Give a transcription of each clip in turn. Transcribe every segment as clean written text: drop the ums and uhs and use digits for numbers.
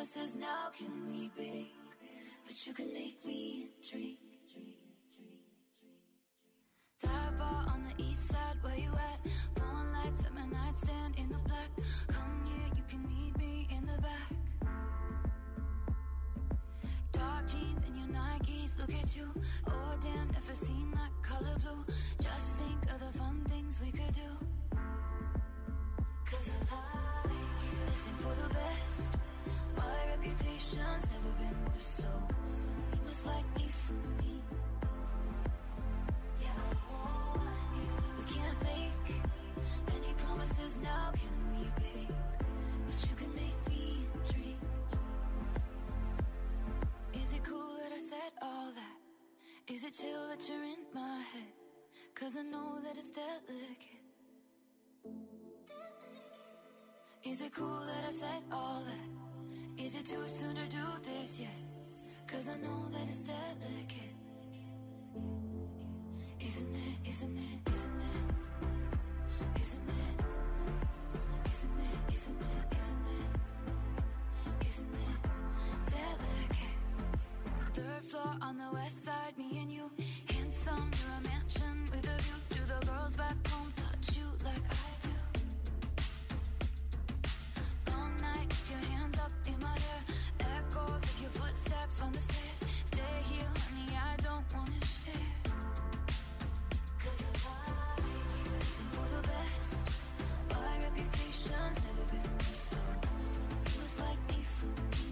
promises now can we be? But you can make me dream. Dive bar on the east side, where you at? Phone lights at my nightstand in the black. Come here, you can meet me in the back. Dark jeans and your Nikes, look at you. Oh damn, never seen that color blue. Just think of the fun things we could do. Cause I like this ain't for the best. My reputation's never been worse, so you must like me for me. Yeah, I want you. We can't make any promises now, can we be? But you can make me dream. Is it cool that I said all that? Is it chill that you're in my head? Cause I know that it's delicate. Is it cool that I said all that? Is it too soon to do this yet? Cause I know that it's delicate. Isn't it, isn't it, isn't it? Isn't it? Isn't it, isn't it, isn't it? Isn't it delicate? Third floor on the west side, me and you. Handsome, you're a mansion with a view. Do the girls back home touch you like I do? Long night, your hands up in my hair. Echoes of your footsteps on the stairs. Stay here, honey, I don't wanna share. Cause I like listen for the best. My reputation's never been worse, so you must like me for me.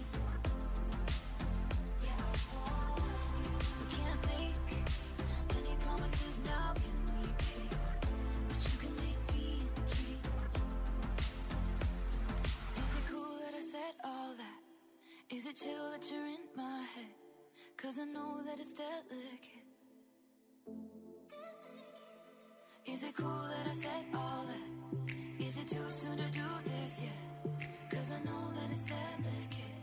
Yeah, I want you. We can't make any promises now, can we be? But you can make me dream. Is it cool that I said all that? Is it chill that you're in my head? Cause I know that it's delicate. Is it cool that I said all that? Is it too soon to do this yet? Cause I know that it's delicate.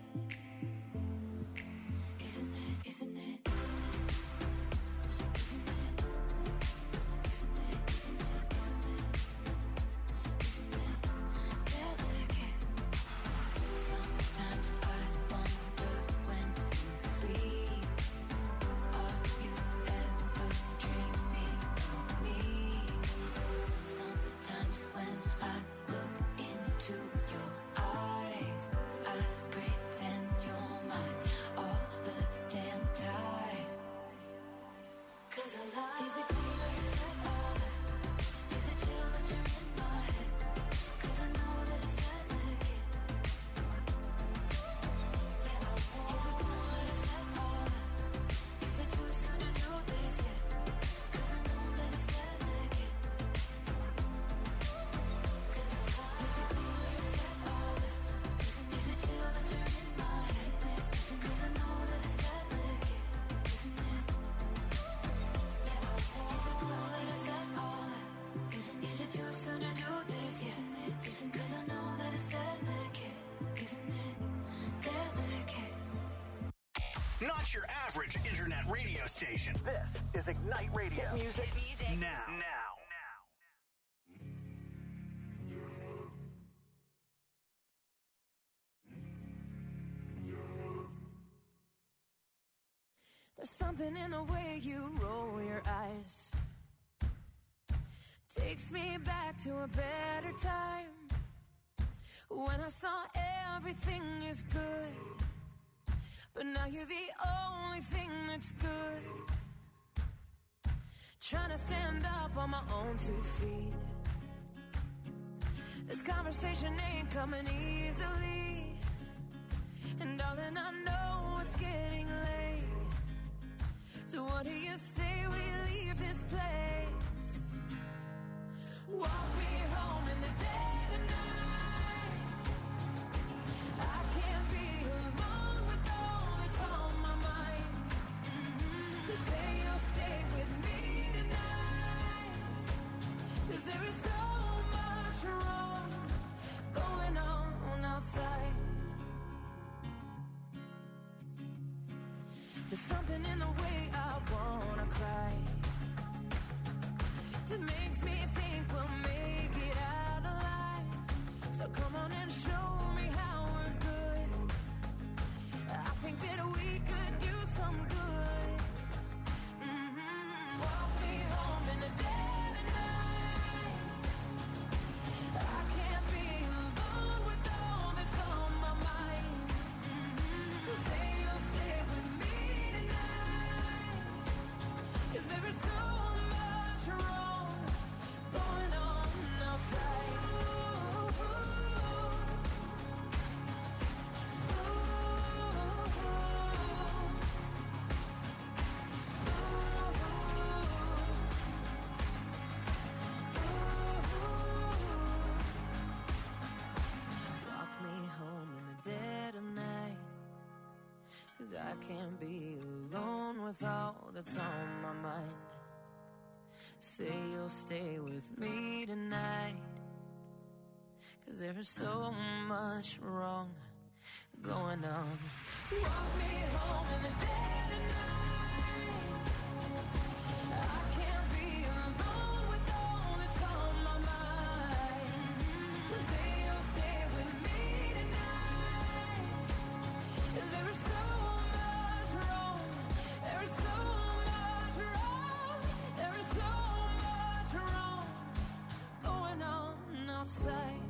Isn't it, isn't it, isn't it? Isn't it? Isn't it, isn't it, isn't it? Isn't it delicate? Sometimes I wonder when you sleep, are you ever dreaming of me? Sometimes when I look into your eyes, I pretend you're mine all the damn time. Cause I lie. Is it cool that I said all that? Is it chill that you're in my head? Cause I know that it's delicate. Yeah, I want. Is it cool that I said all that? Is it too soon to do this yet? Cause I know that it's delicate. Cause I lie. Is it cool that I said all that? Is it chill that you're in my head? Cause I know that it's delicate. Isn't it? Yeah, I want. Is it cool that I said all that? Is it too soon to do this yet? Cause I know that it's delicate. Isn't it delicate? Not your average internet radio station. This is Ignite Radio. Hit music now. There's something in the way you roll your eyes. Takes me back to a better time, when I saw everything is good. But now you're the only thing that's good. Trying to stand up on my own 2 feet. This conversation ain't coming easily. And darling, I know it's getting late. So what do you say we leave this place? Walk me home in the dead of night. I can't be alone with all that's on my mind. So say you'll stay with me tonight. 'Cause there is so much wrong going on outside. There's something in the way I wanna cry that makes me think we'll make it out alive. So come on and show me how we're good. 'cause I can't be alone with all that's on my mind. Say you'll stay with me tonight, 'cause there's so much wrong going on. Walk me home in the dead of night. I can't be alone with all that's on my mind. So say you'll stay with me tonight, 'cause there is so much wrong. There is so much wrong. There is so much wrong going on outside.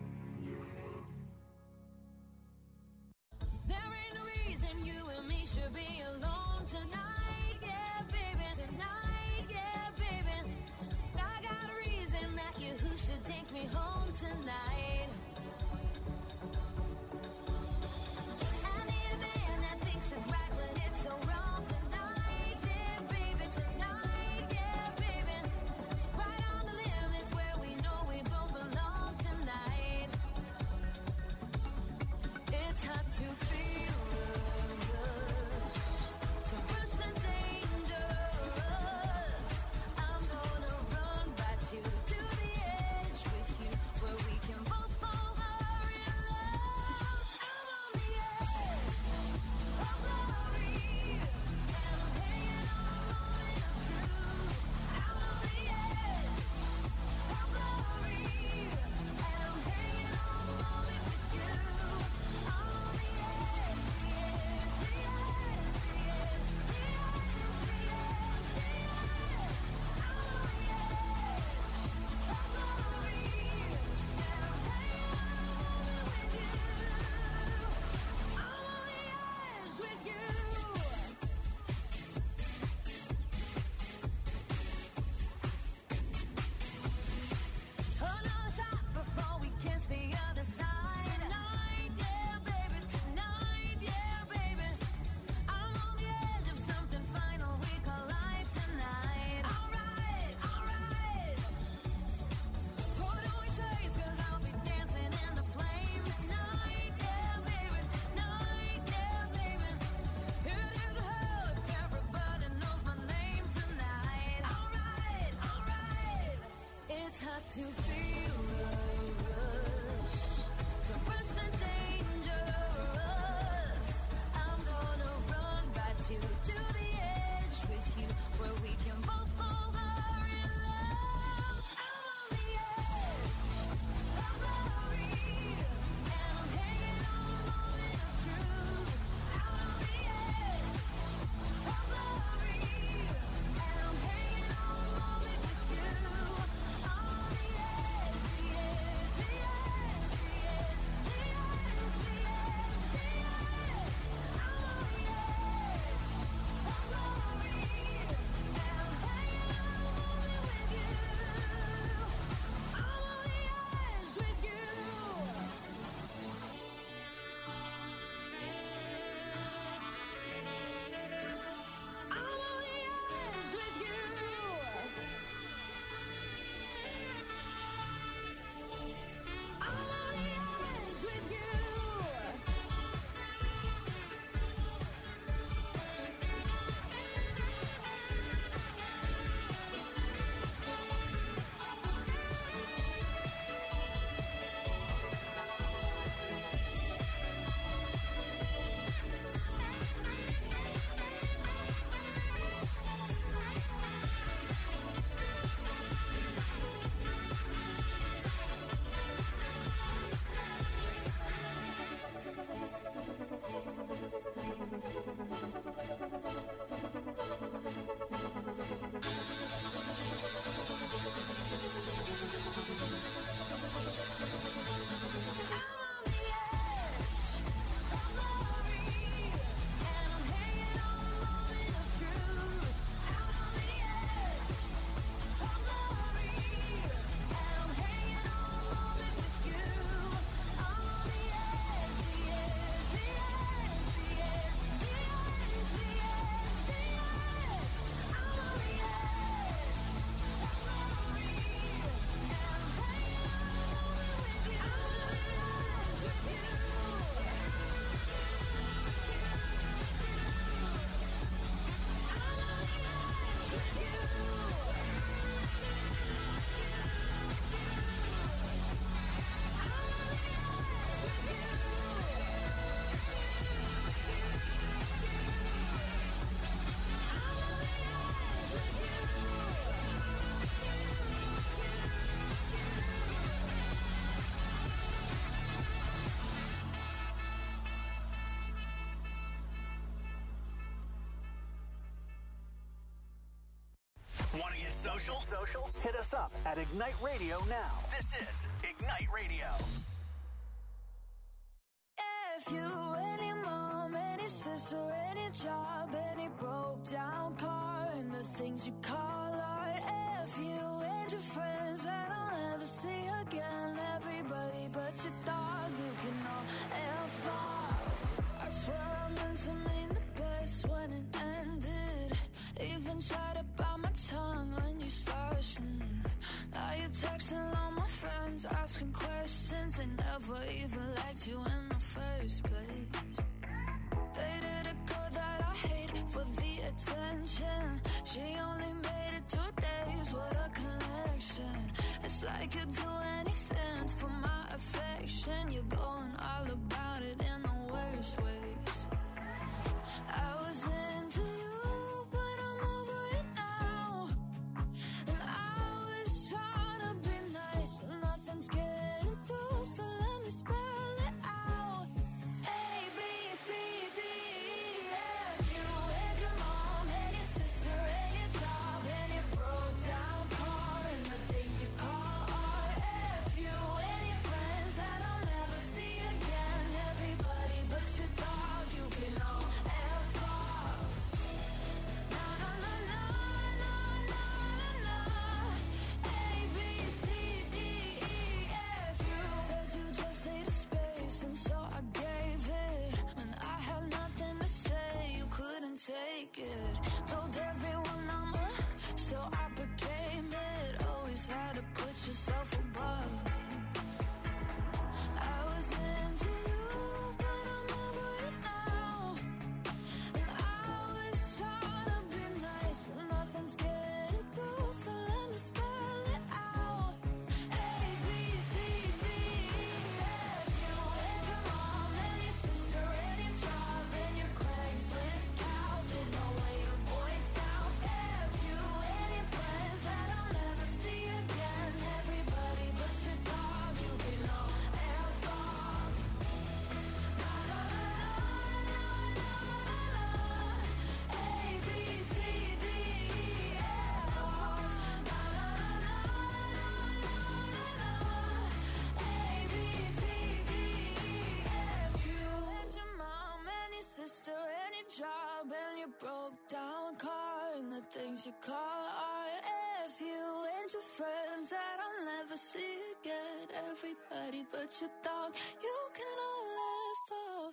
There ain't no reason you and me should be alone tonight, yeah, baby. Tonight, yeah, baby. I got a reason that you who should take me home tonight. I need a man that thinks it's right when it's so wrong tonight, yeah, baby. Tonight, yeah, baby. Right on the limits where we know we both belong tonight. It's hard to feel the rush, to rush the dangerous. I'm gonna run right to the edge with you, where we can both fall social? Hit us up at Ignite Radio now. This is Ignite Radio. If you, any mom, any sister, any job, any broke down car, and the things you call art. If you and your friends that I'll never see again, everybody but your dog, you can all F off. I swear I meant to mean the best when it ended. Even tried to bite my tongue when you started. Now you're texting all my friends, asking questions. They never even liked you in the first place. Dated a girl that I hate for the attention. She only made it 2 days, what a connection. It's like you'd do anything for my affection. You're going all about it in the worst ways. I was into you, but I'm over it now. And I was trying to be nice, but nothing's getting through, so let me spell it out. A, B, C, D, E, F. You and your mom, and your sister, and your job, and your broke down car, and the things you call art. F. You and your friends that I'll never see again. Everybody but your dog, you can all F off. Na na na na na na na na. A, B, C, D, E, F. You said you just needed space, and so I gave it. When I had nothing to say, you couldn't take it. Told everyone I'm a, so I became it. Always had to put yourself above me. I was into you, but I'm over it now. And I was trying to be nice, but nothing's getting through, so let me spell it out. A, B, C, D, E, F. You and your mom, and your sister, and your job, and your Craigslist couch, and the way your voice sounds. F. You and your friends that I'll never see again. Everybody but your dog, you can all F off. Na na na na na na na. A, B, C, D, E, F off. Na na na na na na na. A, B, C, D, E, F. You and your mom and your sister and your job and your broke down car and the things you call art. F. You and your friends that I'll never see again. Everybody but your dog, you can all F off.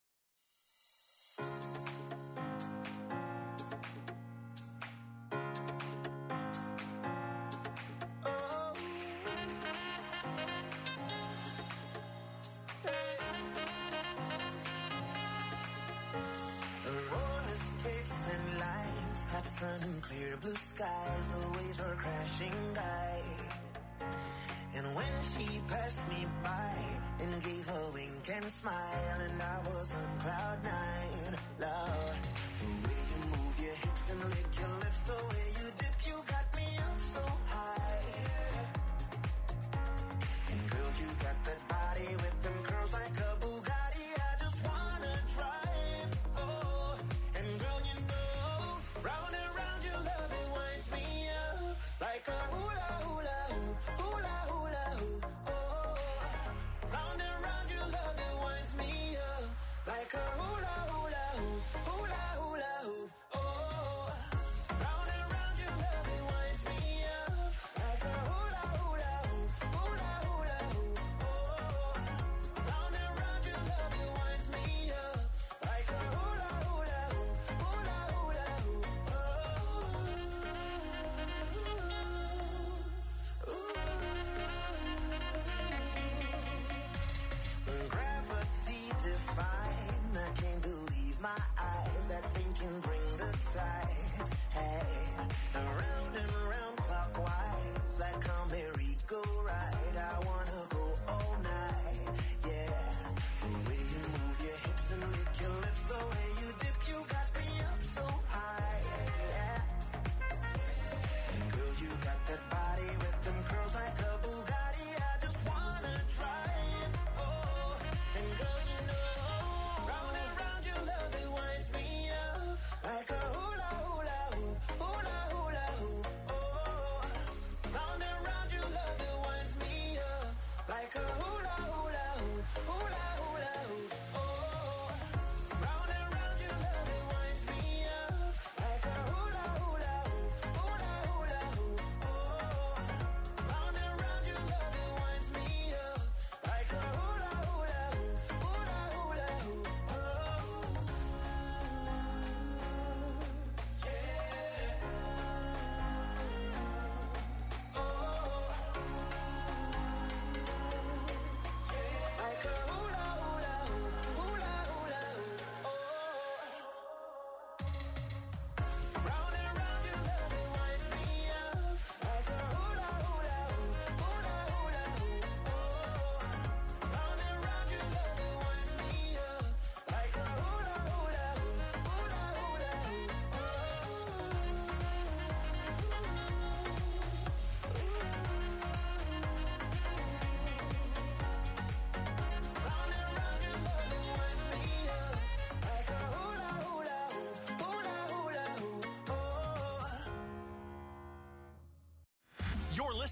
Roller skates, thin lines, hot sun and clear blue skies. The waves were crashing by. And when she passed me by and gave a wink and smile, and I was on cloud nine, Lord. The way you move your hips and lick your lips, the way you dip, you got me up so high. And girl, you got that body with them curls like a Bugatti. I just wanna drive, oh. And girl, you know, round and round your love, it winds me up like a hula hula hoop, hula hula hoop, oh. Round and round your love, it winds me up like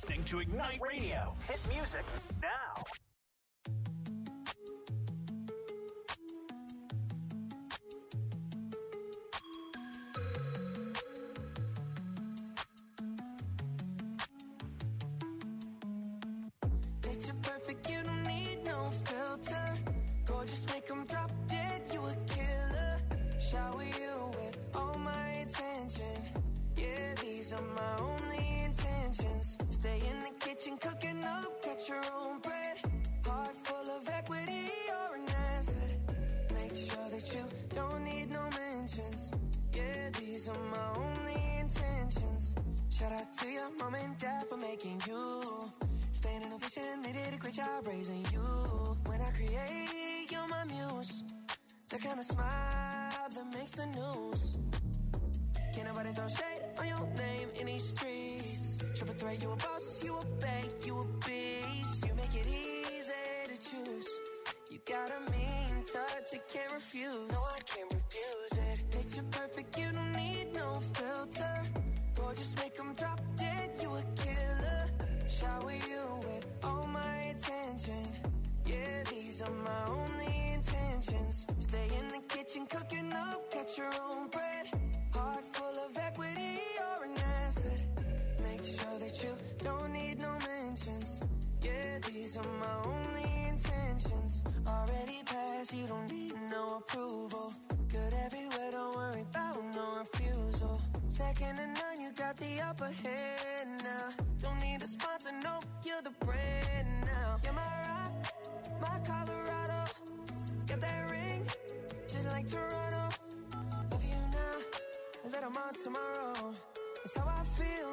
listening to Ignite Radio. Hit music now. Picture perfect, you don't need no filter. Gorgeous, make 'em drop dead, you a killer. Shower you with all my attention. Yeah, these are my only intentions. Stay in the kitchen, cooking up, get your own bread. Heart full of equity, you're an asset. Make sure that you don't need no mentions. Yeah, these are my only intentions. Shout out to your mom and dad for making you. Staying in a vision, they did a great job raising you. When I create, you're my muse. The kind of smile that makes the news. Can't nobody throw shade on your name in these streets. Triple threat, you a boss, you a bank, you a beast. You make it easy to choose. You got a mean touch, you can't refuse. No, I can't refuse it. Picture perfect, you don't need no filter. Gorgeous, make 'em drop dead, you a killer. Shower you with all my attention. Yeah, these are my only intentions. Stay in the kitchen, cooking up, get your own bread. Heart full of equity, you're an asset. Make sure that you don't need no mentions. Yeah, these are my only intentions. Already passed, you don't need no approval. Good everywhere, don't worry about no refusal. Second to none, you got the upper hand now. Don't need a sponsor, no, you're the brand now. You're my rock, my Colorado. Got that ring, just like Toronto. Love you now, and let 'em on tomorrow. That's how I feel.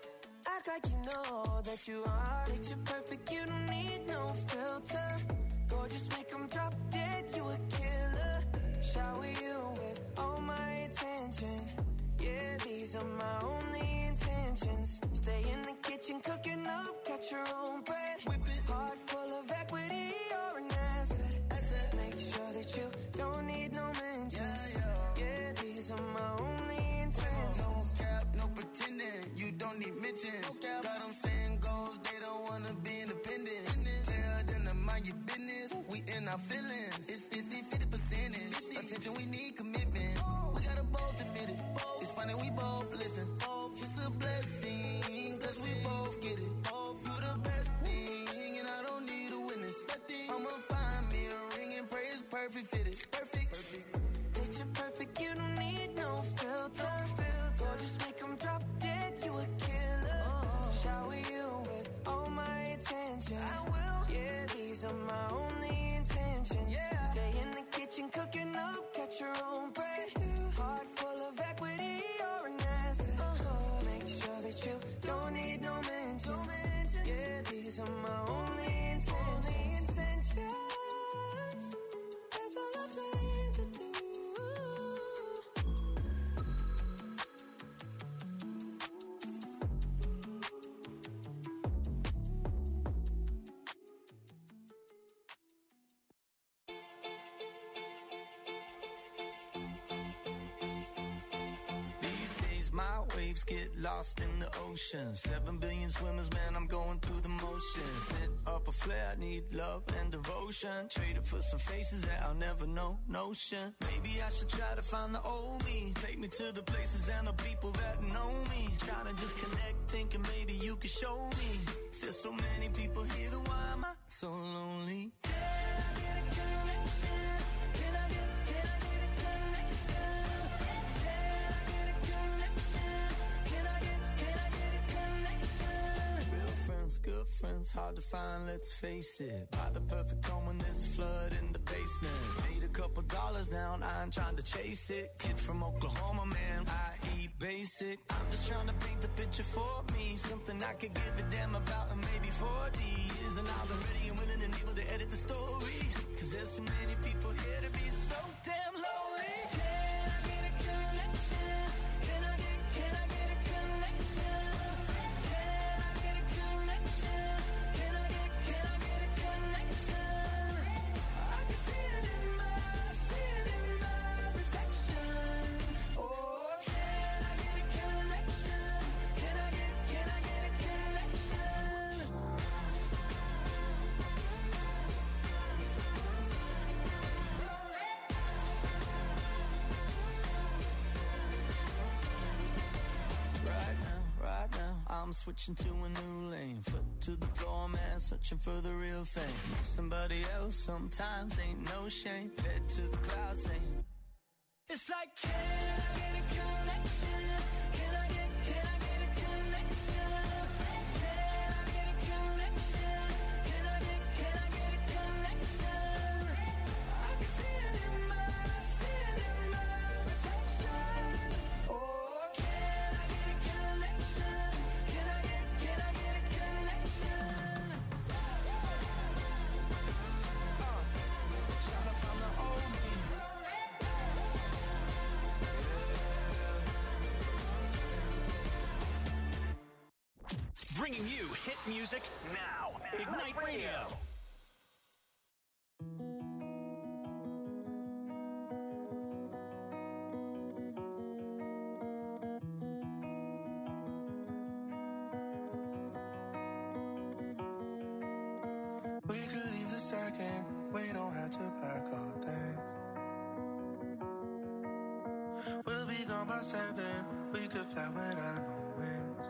Act like you know that you are. Picture perfect, you don't need no filter. Gorgeous, make 'em drop dead, you a killer. Shower you with all my attention. Yeah, these are my only intentions. Stay in the kitchen, cooking up, got your own bread. Whip it. Heart full of equity, you're an asset. Make sure that you don't need no mentions. Yeah, these are my only intentions. No cap, no pretending, you don't need mentions. Got them saying goals, they don't wanna be independent. Tell them to mind your business, we in our feelings. It's 50% attention, we need commitment. We gotta both admit it. It's funny, we both listen. It's a blessing, cause we both get it. You the best thing, and I don't need a witness. I'ma find me a ring and pray it's perfect fitted. Perfect. Picture perfect, you don't need no filter. Gorgeous, make 'em drop dead, you a killer. Shower you with all my attention. I will. Yeah, these are my only intentions. Stay in the kitchen, cooking up, get your own bread. Heart full of equity, you're an asset. Make sure that you don't need no mentions. Yeah, these are my only intentions. That's all I plan to do. These days my waves get lost in the ocean. 7 billion swimmers, man, I'm going through the motions. Hit up a flare, I need love and devotion. Traded for some faces that I'll never know, notion. Maybe I should try to find the old me. Take me to the places and the people that know me. Trying to just connect, thinking maybe you could show me. There's so many people here, then why am I so lonely? Can I get a connection? Can I get a connection? Can I get a connection? Can I get a connection? Real friends, good friends, hard to find, let's face it. Buy the perfect home when there's a flood in the basement. Made a couple dollars now and I ain't trying to chase it. Kid from Oklahoma, man, I eat basic. I'm just trying to paint the picture for me. Something I could give a damn about in maybe 40 years. And I'll be ready and willing and able to edit the story. Cause there's so many people here to be so damn lonely. Can I get a connection? Can I get a connection? Can I get a connection? Can I get a connection? I can see it in my reflection. Oh, can I get a connection? Can I get a connection? switching to a new lane. Foot to the floor, man, searching for the real thing. Somebody else sometimes ain't no shame. Head to the clouds saying, it's like, can I get a connection? Can I get a connection? Can I get a connection? Can I get a connection? I can see it in my reflection. Oh, can I get a connection? Can I get a connection? Trying to find the old me. Bringing you hit music now. Ignite Radio. We could leave the second, we don't have to pack our things. We'll be gone by 7, we could fly without no wings.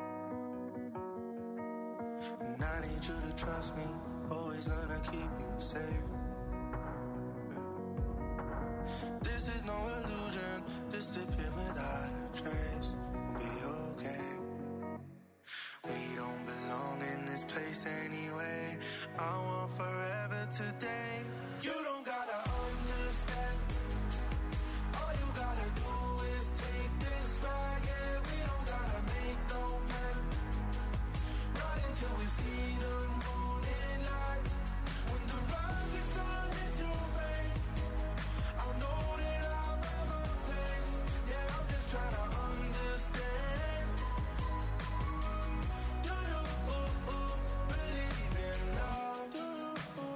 And I need you to trust me, always gonna keep you safe. This is no illusion, disappear without a trace. We'll be okay. We don't belong in this place anyway. I want forever today. You don't gotta understand. All you gotta do is take this ride. Yeah, we don't gotta make no plan. Right until we see the morning light. When the rise is on into your face, I'll know that I'll have a place. Yeah, I'm just trying to understand. Do you believe in love? Do you?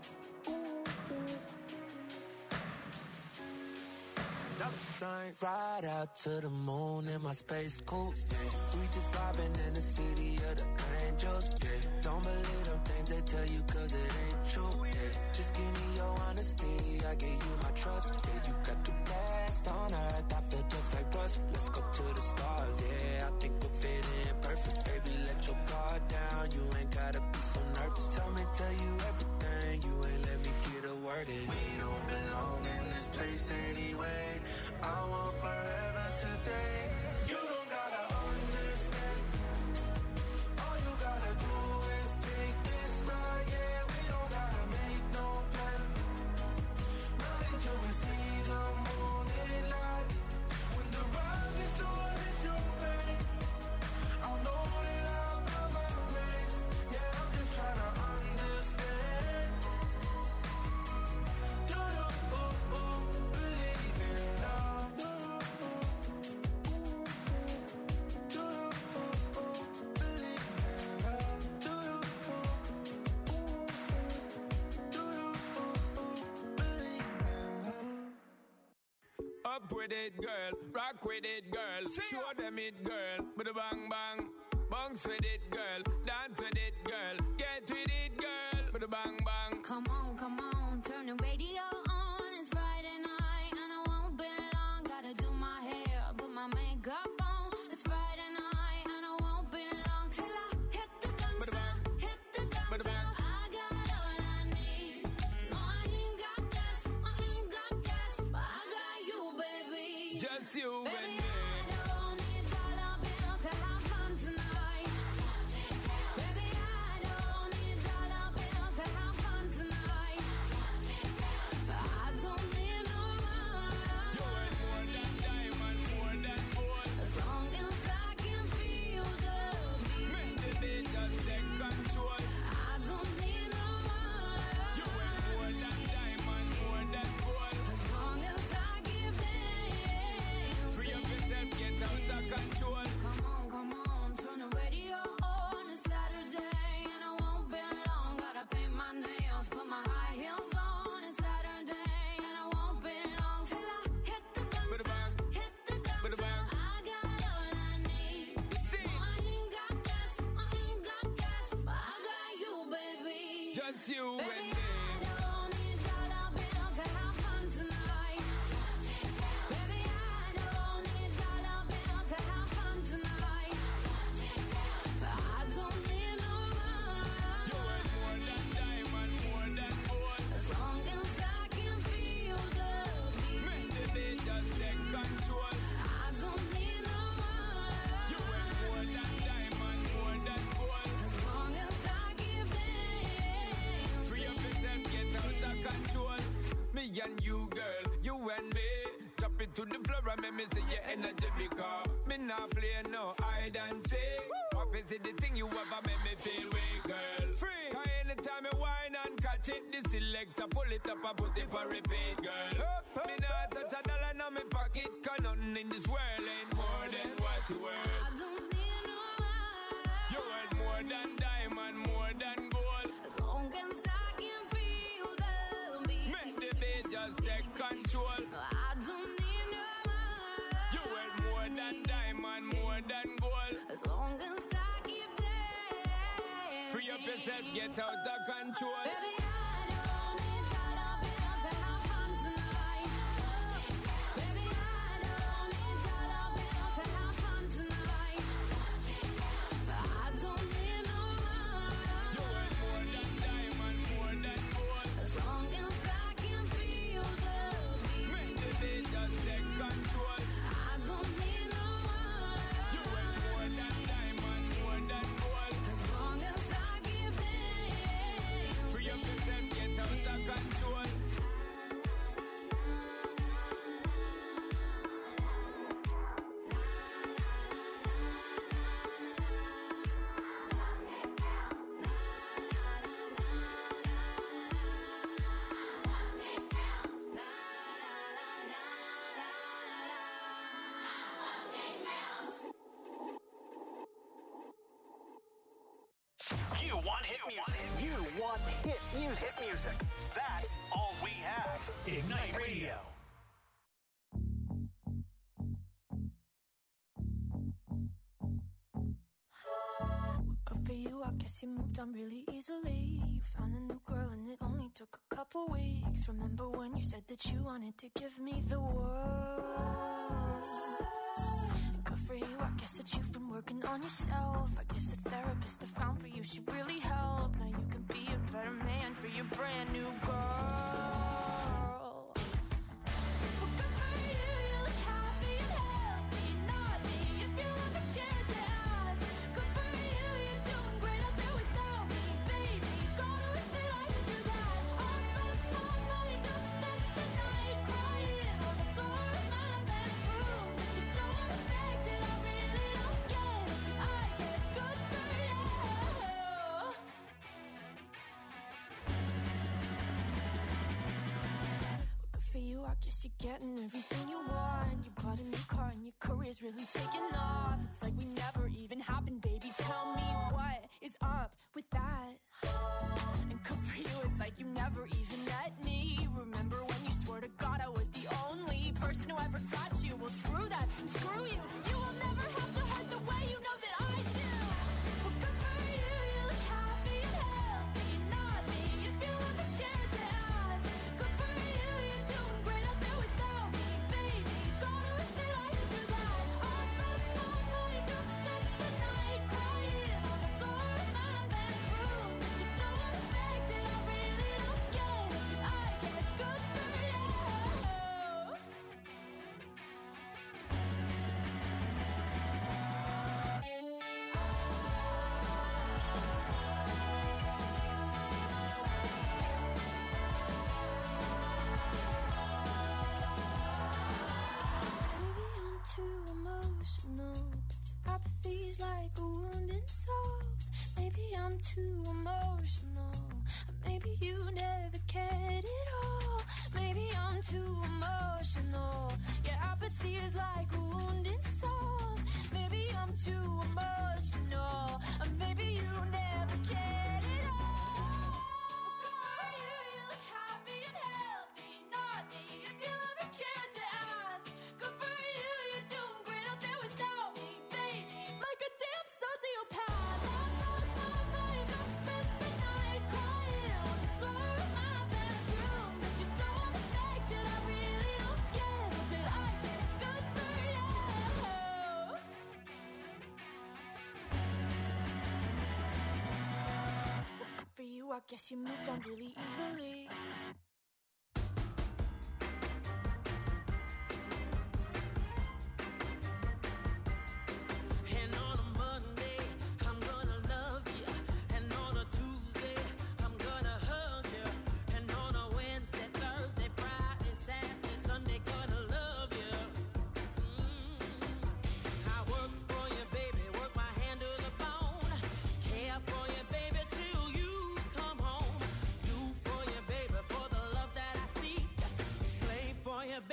Another night, ride out to the moon in my space coupe. We just vibing in the city of the angels. Yeah, don't believe them things they tell you 'cause it ain't true. Yeah, just give me your honesty, I give you my trust. Yeah, you got the best on earth, I feel just like rust. Let's go to the stars. Yeah, I think we'll fit in perfect. Baby, let your guard down. You ain't gotta be so nervous. Tell you everything. You ain't let me get a word in. We don't belong in this place anyway. I want forever today. You don't gotta understand. All you gotta do is take this ride. Yeah, we don't gotta make no plan. Right until we see the morning light. When the rise is on into your face, I'll know that I'll find my place. Yeah, I'm just trying to understand. Do you believe in love? Do you believe in love? Do you believe in love? Up with it, girl. Rock with it, girl. Show them it, girl. With a bang bang. Bounce with it, girl. Dance with it, girl. Get with it, girl. With a bang bang. Come on, turn the radio on. It's Friday night and I won't be long. Gotta do my hair, put my makeup on. It's Friday night and I won't be long till I hit the guns now, hit the guns now. I got all I need. No, I ain't got cash, but I got you, baby. Just you and Baby, me. I don't need dollar bills to have fun tonight. Baby, I don't need dollar bills to have fun tonight. I don't need no You're money. more than diamond, more than gold. As long as I can feel the beat. Make the day just take control. I don't need no You're money. more than diamond, more than gold. As long as I give dance. Free up yourself, get out of control. Come on, turn the radio on. It's Saturday and I won't be long. Gotta paint my nails, put my high heels on. It's Saturday and I won't be long till I hit the guns With a now, bang. hit the guns With a bang. now. I got all I need. See, No, I ain't got cash, but I got you, baby. just you and Baby, me. I don't need dollar bills to have fun tonight. Baby, I don't need dollar bills to have fun tonight. and me. Drop it to the floor and make me see your energy because me not play no hide and seek. What is it the thing you ever make me feel weak, girl? Free. Cause anytime you whine and catch it, the selector pull it up and put it for repeat, girl. Me not touch a dollar in my pocket, cause nothing in this world ain't more than what you worth. I don't need no money. You worth more than diamond, more than gold. As long as I can feel the beat. Make the beat just take control. I don't need no money. You worth more than diamond, more than gold. As long as I keep dancing. Free up yourself, get out of control. Baby, I don't need dollar bills to have fun tonight. Baby, I don't need dollar bills to have fun tonight. I don't need no You money. worth more than diamond, more than gold. As long as I can feel the beat. Make the beat just take control. I don't need no You worth money. more than diamond, more than gold. As long as I keep dancing. Free up yourself, get out of control. You want hit music. You want hit music. Hit music. That's all we have. Ignite Radio. Good for you, I guess you moved on really easily. You found a new girl and it only took a couple weeks. Remember when you said that you wanted to give me the world? And good for you, I guess that you've been working on yourself. I guess the therapist I found for you should really help. Now you can be a better man for your brand new girl. Well, good for you, you look happy and healthy. Not me, if you ever cared to ask. Good for you, you're doing great out there without me, baby. Gotta wish that I could do that. I lost my mind, I've spent the night crying on the floor of my bedroom. But you're so unaffected, I really don't get it. I guess good for you. Good for you, I guess you're getting everything you want. You bought a new car and your career's really taking off. It's like we never even happened, baby. Tell me what is up with that? And good for you, it's like you never even met me. Remember when you swore to God I was the only person who ever got you? Well, screw that, screw you. You will never have to hurt the way you know that I do. Well, good for you, you look happy and healthy. Not me, if you ever cared to ask. Good for you, you're doing great out there without me, baby. Gotta wish that I could do that. I lost my mind, I've spent the night crying on the floor of my bedroom. But you're so unaffected, I really don't get it. I guess good for you. Maybe I'm too emotional, but your apathy's like a wounded soul. Maybe I'm too emotional, maybe you never cared at all. Maybe I'm too emotional, your apathy is like a wounded soul. Maybe I'm too emotional, maybe you never cared at all. You look happy and healthy, not me, if you ever cared to ask. Good for you, you're doing great out there without me, baby. Like a damn sociopath. I've lost my mind, I've spent the night crying on the floor of my bedroom. But you're so unaffected, I really don't get it. But I guess good for you. Good for you, I guess you moved on really easily. And on a Monday, I'm gonna love you. And on a Tuesday, I'm gonna hug you. And on a Wednesday, Thursday, Friday, Saturday, Sunday,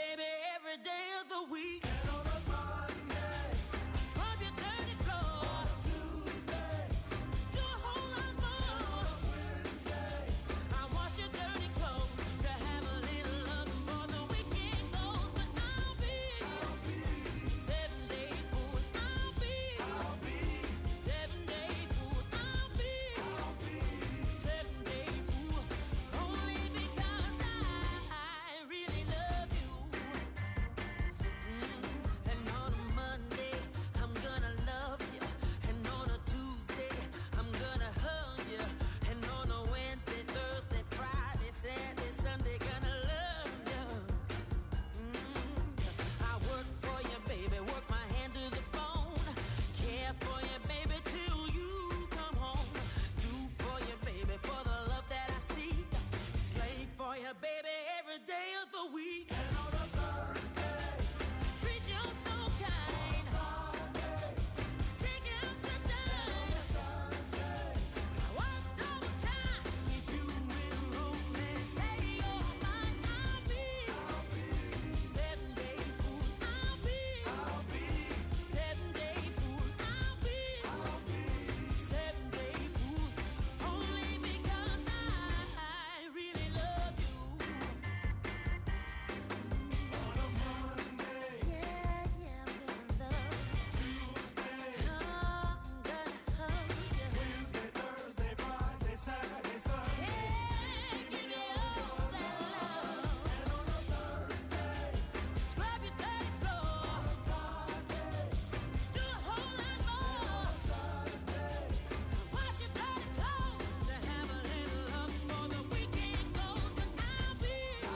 baby, every day of the week. And on a Monday, scrub your dirty floor. On a Tuesday, do a whole lot more. On a Wednesday, I wash your dirty clothes to have a little love before the weekend goes. But I'll be 7-day fool. I'll be 7-day fool. I'll be 7-day fool. Only because I really love you. And on a Monday, I'm gonna love you. And on a Tuesday, I'm gonna hug you. And on a Wednesday, Thursday, Friday, Saturday, Sunday, gonna love you. I work for you, baby, work my hand to the bone. Care for you, baby, till you come home. Do for you, baby, for the love that I seek. Slave for you, baby, every day of the week. And on a Thursday, treat you so kind. Take you out to dine. I worked overtime. If you will me, say you're mine. I'll be 7-day fool. I'll be 7-day fool. I'll be 7-day fool. Only because I really love you. On a Monday, yeah, I'm gonna love you. Tuesday, I'm gonna hug you. Wednesday, Thursday, Friday, Saturday, Sunday. Yeah, give me all that love. And on a Thursday, scrub your dirty floor. On a Friday, do a whole lot more. On a Saturday, wash your dirty clothes to have a little love before the weekend goes. But I'll be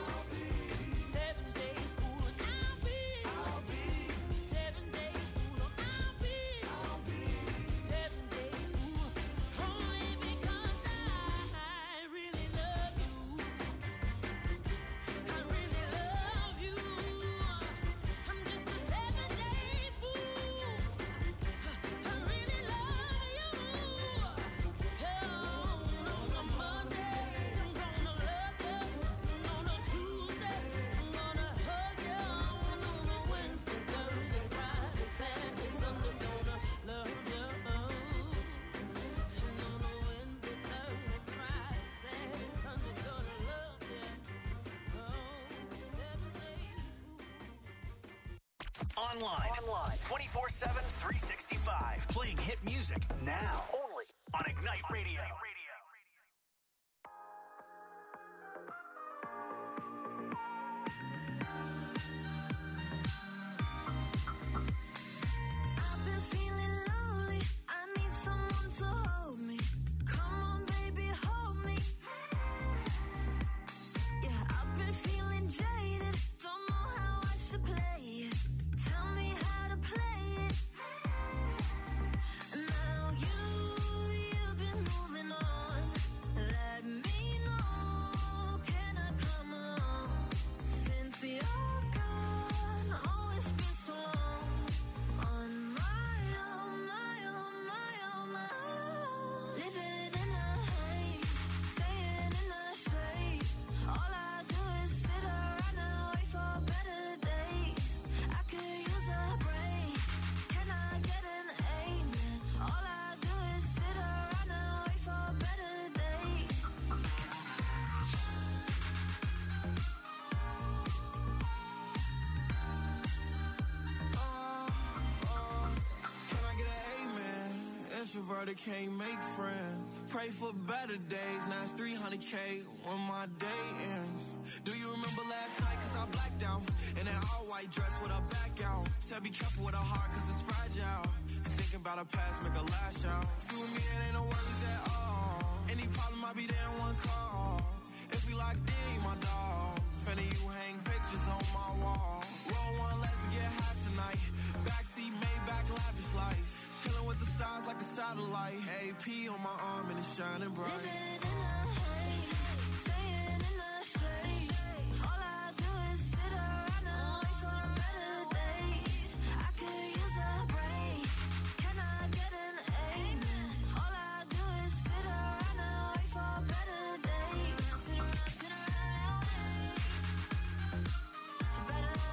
7-day fool. I'll be 7-day fool. I'll be 7-day fool. Only because I really love you. I really love you. I'm just a 7-day fool. I really love you. On a Monday, I'm gonna love you. On a Tuesday, I'm gonna hug you. On a Wednesday, Thursday, Friday, Saturday, Sunday, gonna love you. And on a Wednesday, Thursday, Friday, Saturday, Sunday, gonna love you. 7-day fool. Online. 24/7, 365. Playing hit music now. Only on Ignite Radio. I've been feeling lonely. I need someone to hold me. Come on, baby, hold me. Yeah, I've been feeling jaded. Don't know how I should play it. Tell me how to play it. Now you've been moving on. Let me know. Can I come along? Since you're gone, oh, it's been so long. On my own, my own, my own, my own. Living in a haze, staying in the shade. All I do is sit around and wait for better days. I could use a break. Can I get an amen? All I do is sit around and wait for better days. Can I get an amen? Introverted can't make friends. Pray for better days. Now it's 300K when my day ends. Do you remember last night? Cause I blacked out. In that all white dress with a back out. Said be careful with her heart cause it's fragile. And thinking about her past make her lash out. See with me it ain't no worries at all. Any problem I'll be there in one call. If we locked in, you my dog. Finna you hang pictures on my wall. Roll one, let's get high tonight. Backseat, Maybach, lavish life. Chilling with the stars like a satellite. AP on my arm and it's shining bright. Living in a haze, staying in the shade. All I do is sit around and wait for better days. I could use a break. Can I get an amen? All I do is sit around and wait for better days. Sit around, sit around. Better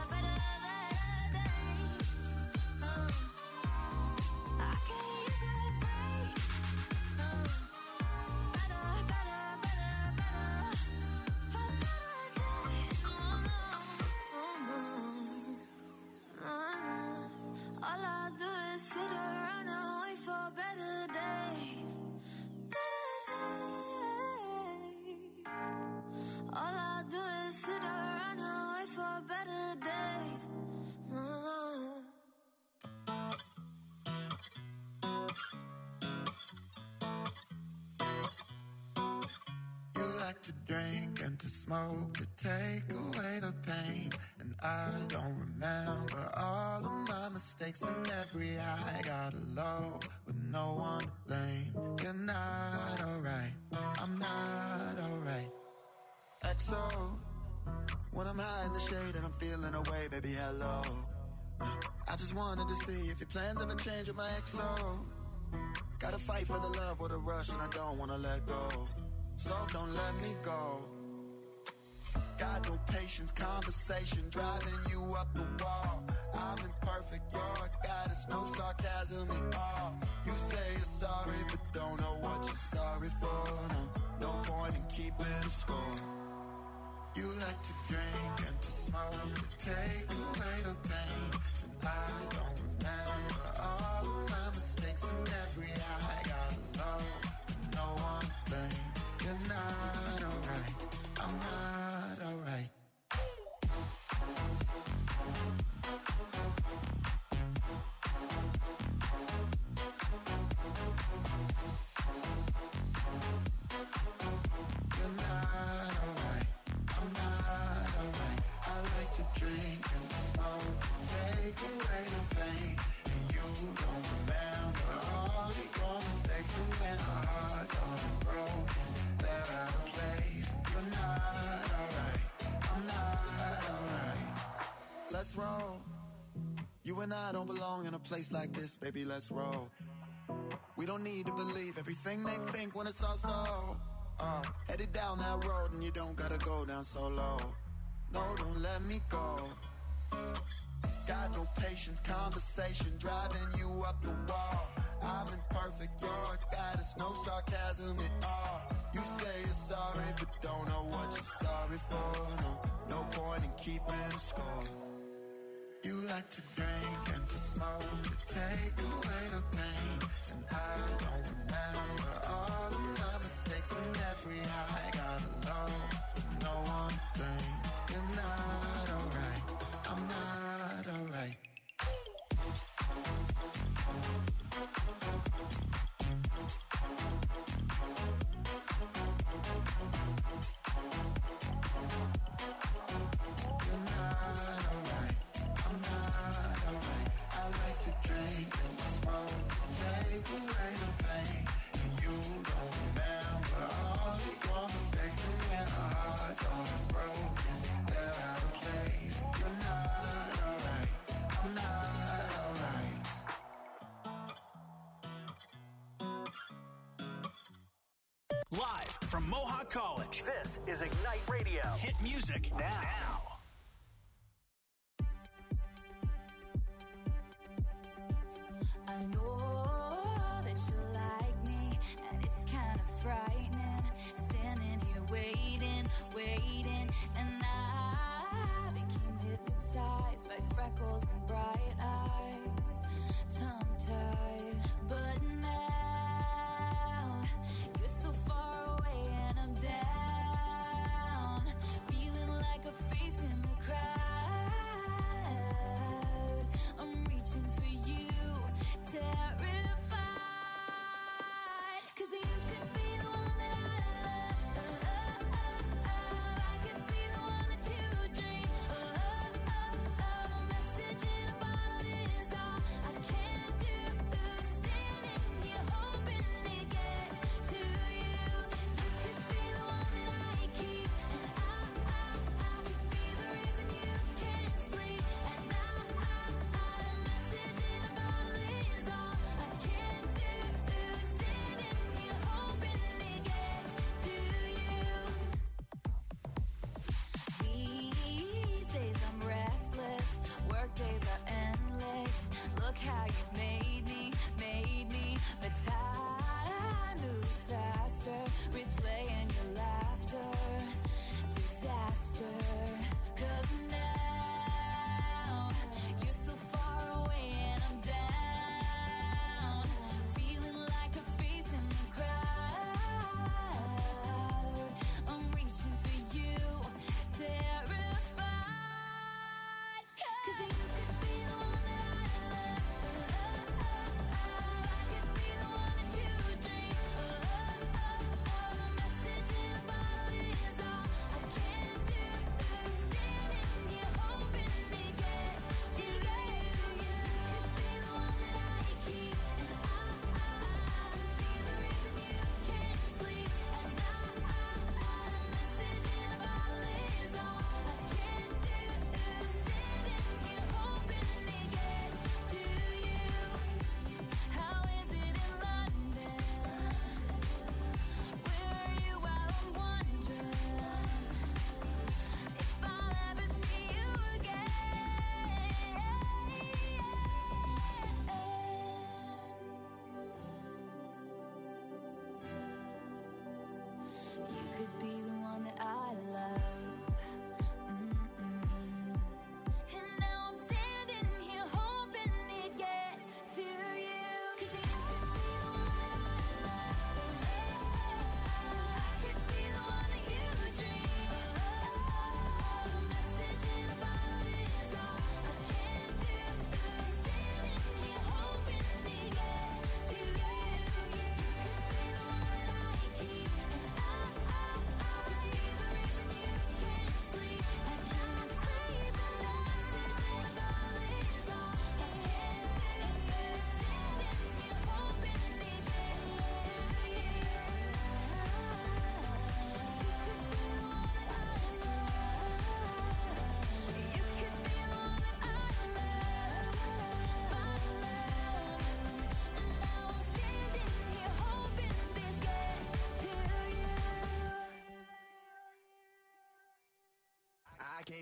like to drink and to smoke to take away the pain. And I don't remember all of my mistakes and every high. Got low with no one to blame. You're not alright, I'm not alright. XO, when I'm high in the shade and I'm feeling away, baby, hello. I just wanted to see if your plans ever change with my XO. Gotta fight for the love with a rush and I don't wanna let go. So don't let me go. Got no patience, conversation driving you up the wall. I'm imperfect, you're a goddess, no sarcasm at all. You say you're sorry, but don't know what you're sorry for. No point in keeping score. You like to drink and to smoke to take away the pain. And I don't remember all of my mistakes and every high. Got low, no one to blame. You're not alright, I'm not alright. You're not alright, I'm not alright. I like to drink and smoke, take away the pain. And you don't remember all of your mistakes. And when our hearts are broken, they're out of place. You're not alright, I'm not alright. Let's roll. You and I don't belong in a place like this, baby, let's roll. We don't need to believe everything they think when it's all so. Headed down that road and you don't gotta go down so low. No, don't let me go. Got no patience, conversation driving you up the wall. I'm imperfect, you're a goddess, no sarcasm at all. You say you're sorry, but don't know what you're sorry for. No point in keeping score. You like to drink and to smoke to take away the pain. And I don't remember all of my mistakes and every high. Got low, no one to blame. You're not alright, I'm not alright. You're not alright, I'm not alright. I like to drink and smoke, take away the pain. And you don't remember all of your mistakes. And when our hearts are broken, they're out of place. You're not alright, I'm not alright. Live from Mohawk College, this is Ignite Radio. Hit music now. I know that you like me, and it's kind of frightening. Standing here waiting, and I became hypnotized by freckles and bright eyes, tongue-tied. But now you're so far away, and I'm down, feeling like a face in the crowd. I'm reaching for you, terrified, 'cause you could be the one that I love. I could be the one that you dream. A message in a bottle is all I can do. Standing here hoping it gets to you. You could be the one that I keep, and I could be the reason you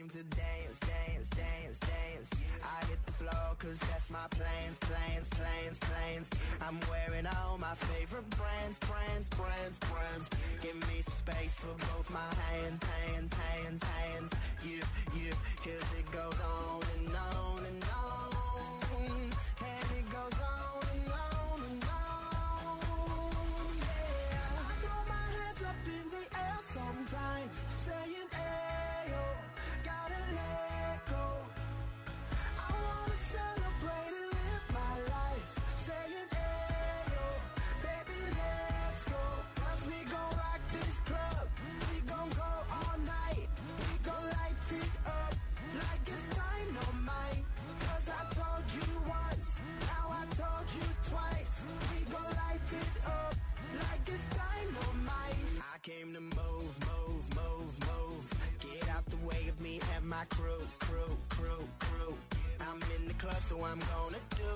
to dance, dance, dance, dance. I hit the floor cause that's my plans, plans, plans, plans. I'm wearing all my favorite brands, brands, brands, brands. Give me some space for both my hands, hands, hands, hands. Yeah, yeah, cause it goes on and on and on. And it goes on and on and on. Yeah, I throw my hands up in the air sometimes, saying, ayo, gotta let go. I wanna celebrate and live my life, saying, ayo, baby, let's go. Cause we gon' rock this club, we gon' go all night, we gon' light it up like it's dynamite. Cause I told you once, now I told you twice, we gon' light it up like it's dynamite. I came to move, move, move, move. Get out the way of me and my crew, crew, crew, crew. I'm in the club, so I'm gonna do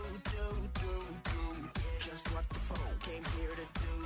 just what the phone came here to do.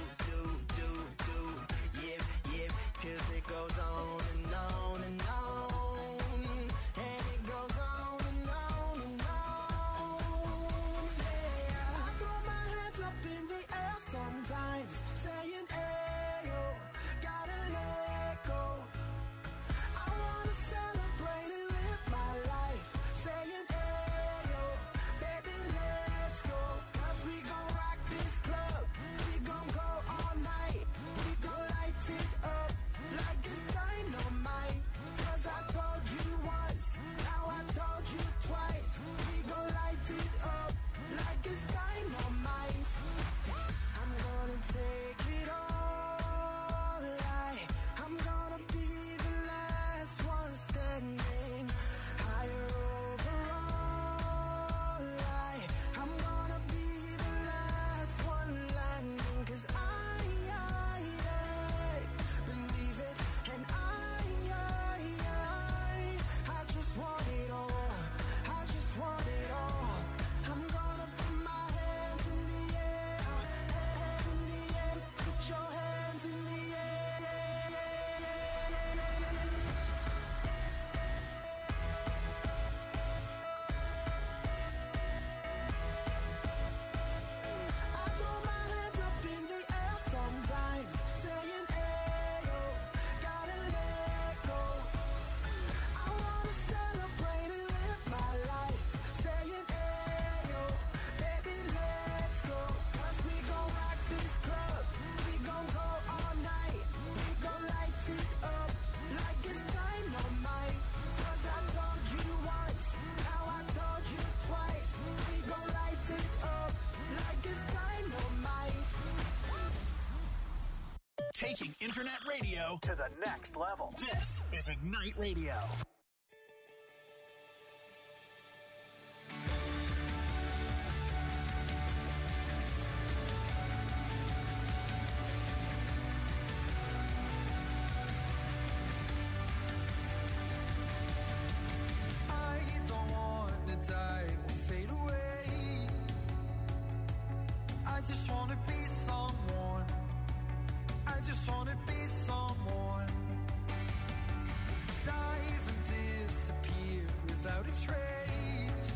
Yeah, yeah, cause it goes on and on and on. And it goes on and on and on. Yeah, I throw my hands up in the air sometimes, saying, ayo, gotta let go. I wanna celebrate and live my life, saying, ayo, baby, let's go. Cause we gon' rock this club, we gon' go all night, we gon' light it up like it's dynamite. Cause I told you once, now I told you twice, we gon' light it up like it's dynamite. I'm gonna take it all, I'm gonna be the last one standing, higher overall, I'm gonna be the last one landing. Cause I believe it, and I just want it all, I just want it all. I'm gonna put my hands in the air, hands in the air, put your hands in the air. I throw my hands up in the air sometimes, saying, ayo, gotta let go. I wanna celebrate and live my life, saying, ayo, baby, let's go. Cause we gon' rock this club, we gon' go all night, we gon' light it up like it's dynamite. Cause I told you once, now I told you twice, we gon' light it up like it's dynamite. Taking internet radio to the next level. This is Ignite Radio. I don't wanna die or fade away. I just wanna be someone. I just wanna be someone. Dive and disappear without a trace.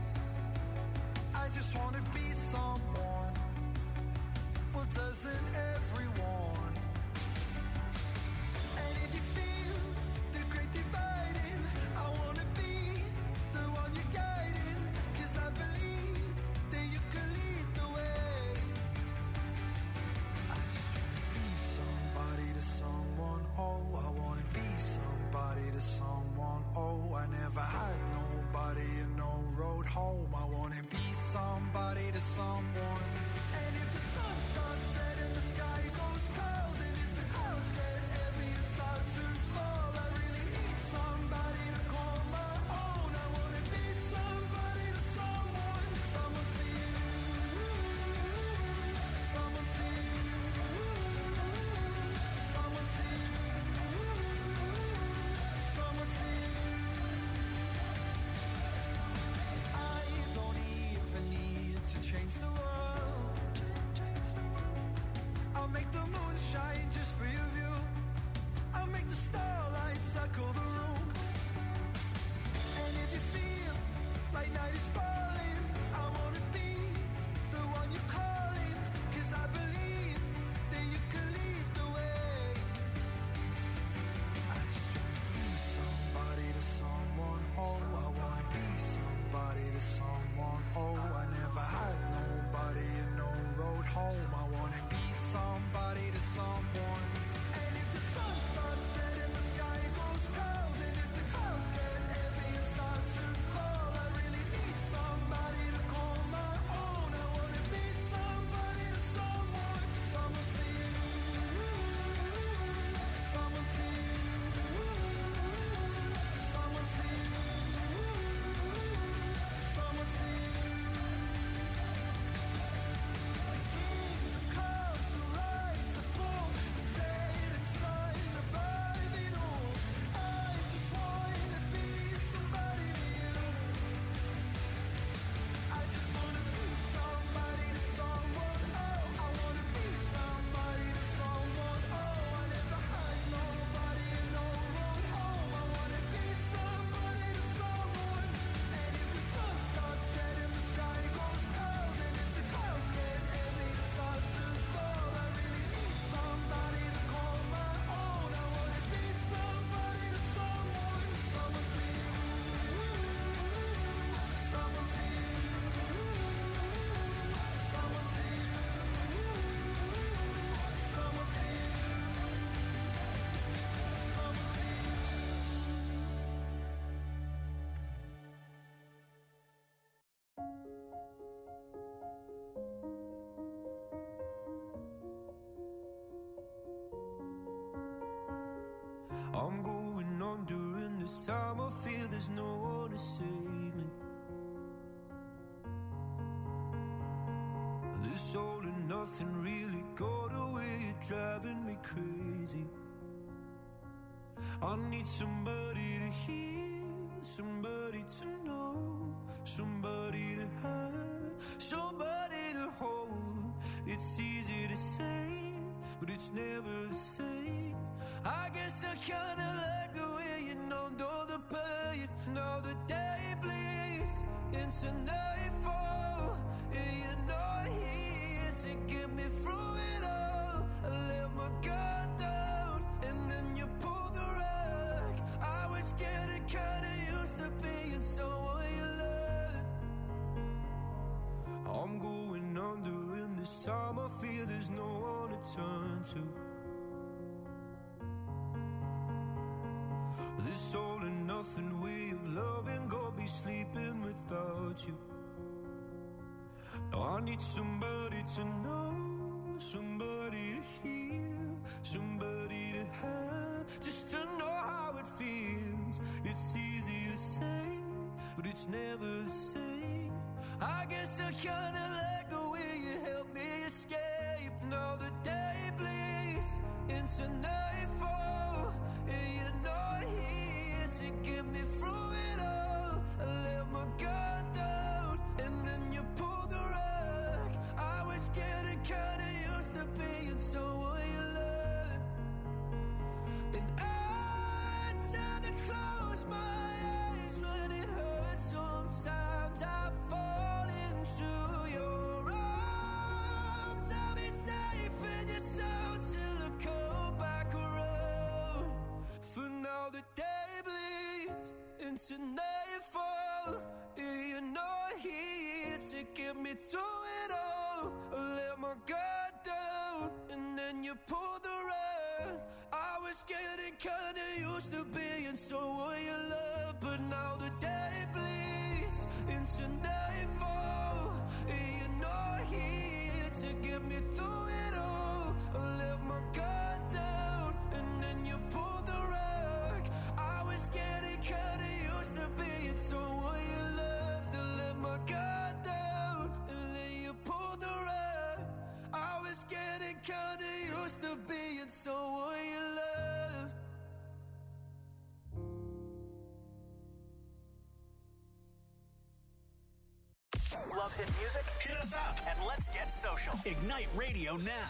I just wanna be someone. Well, doesn't everyone? And if you feel the great dividing, I wanna be the one you're guiding. Cause I believe that you can lead the way. I just wanna be somebody to someone. Oh, I wanna be somebody to someone. Oh, I never had nobody and no road home. I wanna be somebody to someone. And if the sun starts setting, the sky goes cold. And if the clouds get heavy and start to fall, I really need somebody to call my own. I wanna be somebody to someone. Someone to you. Someone to you. Someone to you. Someone to you. I don't even need to change the world. I'll make the moon shine just for your view. I'll make the starlight circle the room. there's no one to save me. This all and nothing really got away, you're driving me crazy. I need somebody to hear, somebody to know, somebody to have, somebody to hold. It's easy to say, but it's never the same. I guess I kinda like the way you numbed all the pain. Now the day bleeds into nightfall, and you're not here to get me through it all. I let my guard down, and then you pulled the rug. I was getting kinda used to being someone you loved. I'm going under, and this time I fear there's no one to turn to. This all and nothing way of loving, go be sleeping without you. Now I need somebody to know, somebody to hear, somebody to have, just to know how it feels. It's easy to say, but it's never the same. I guess I kinda like the way you help me escape. Now the day bleeds into nightfall, and you're not here to get me through it all. I let my guard down, and then you pulled the rug. I was getting kinda used to being someone you loved. And I tend to close my eyes when it hurts. Sometimes I fall into your arms. I'll be safe in your soul till I come back around. For now the day bleeds into nightfall, and you're not here to get me through it all. I let my guard down, and then you pulled the rug. I was getting kinda used to being someone you love, but now the day bleeds into nightfall, and you're not here to get me through it all. I let my guard down, and then you pulled the rug. I was getting kinda used to being someone you loved. I let my guard down, and then you pulled the rug. I was getting kinda used to being someone you loved. Love hit music? Hit us up and let's get social. Ignite Radio now.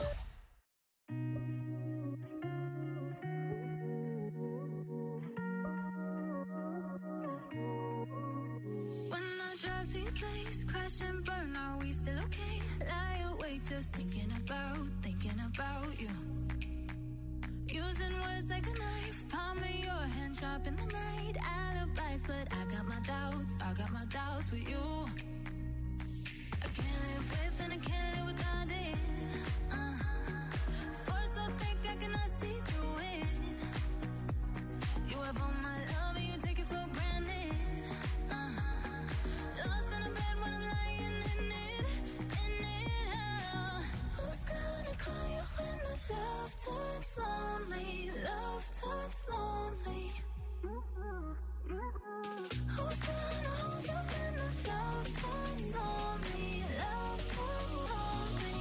When I drive to your place, crash and burn, are we still okay? Lie awake just thinking about you. Using words like a knife, palm of your hand sharp in the night. Alibis, but I got my doubts with you. I can't live with and I can't live without it. Force so thick I cannot see through it. You have all my love and you take it for granted. Lost in a bed when I'm lying in it. Who's gonna call you when the love turns lonely? Love turns lonely. Who's gonna hold you when the love turns lonely? Love turns lonely.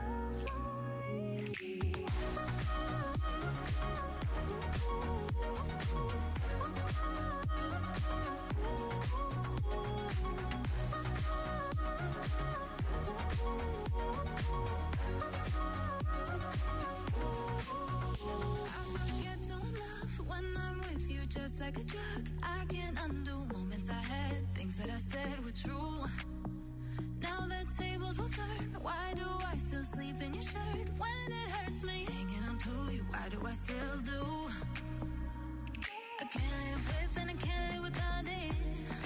I forget to love when I'm with you, just like a drug. I can't undo moments I had, things that I said were true. Now the tables will turn. Why do I still sleep in your shirt when it hurts me? Hanging on to you, why do I still do? I can't live with and I can't live without it.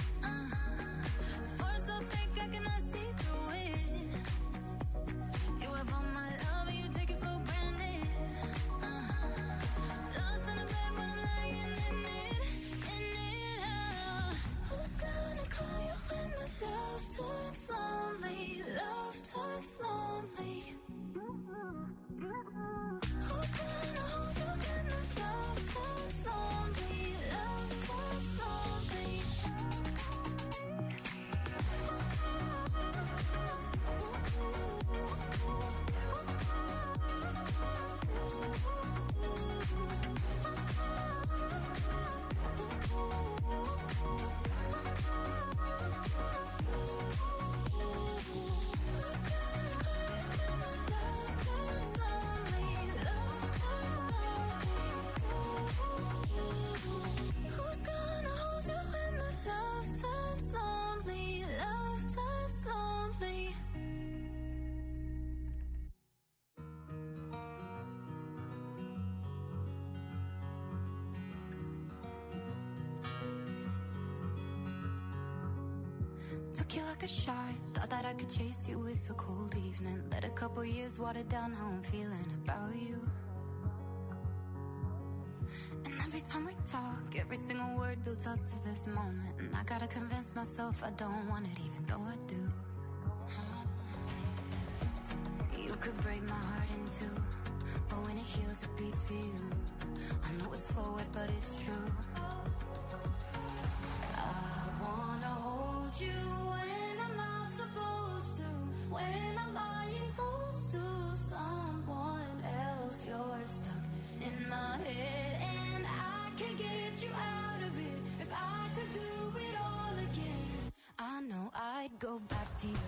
Force so thick I cannot see through it. You have all my love and you take it for granted. Lost in a bed when I'm lying in it. Who's gonna call you when the love turns lonely? Love turns lonely. Who's gonna hold you when the love turns lonely? Love turns lonely. Took you like a shot, thought that I could chase you with a cold evening. Let a couple years water down how I'm feeling about you. And every time we talk, every single word builds up to this moment. And I gotta convince myself I don't want it, even though I do. You could break my heart in two, but when it heals, it beats for you. I know it's forward, but it's true. I wanna hold you when I'm not supposed to, when I'm lying close to someone else. You're stuck in my head, and I can get you out of it. If I could do it all again, I know I'd go back to you.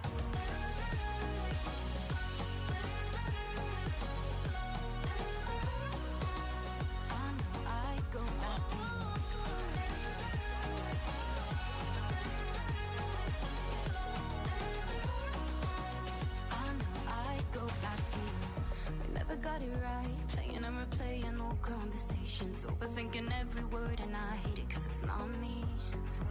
Got it right, playing and replaying old conversations, overthinking every word, and I hate it cause it's not me.